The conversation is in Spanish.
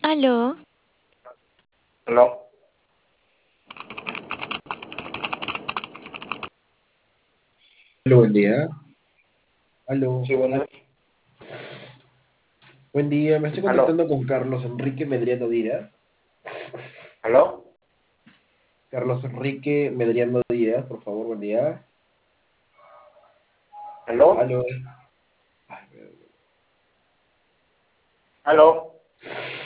Aló, Aló, Aló, buen día. Aló. sí, bueno, Buen día, me estoy aló, contactando con Carlos Enrique Medriano Díaz. aló, Carlos Enrique Medriano Díaz, por favor, buen día. aló, Aló. aló.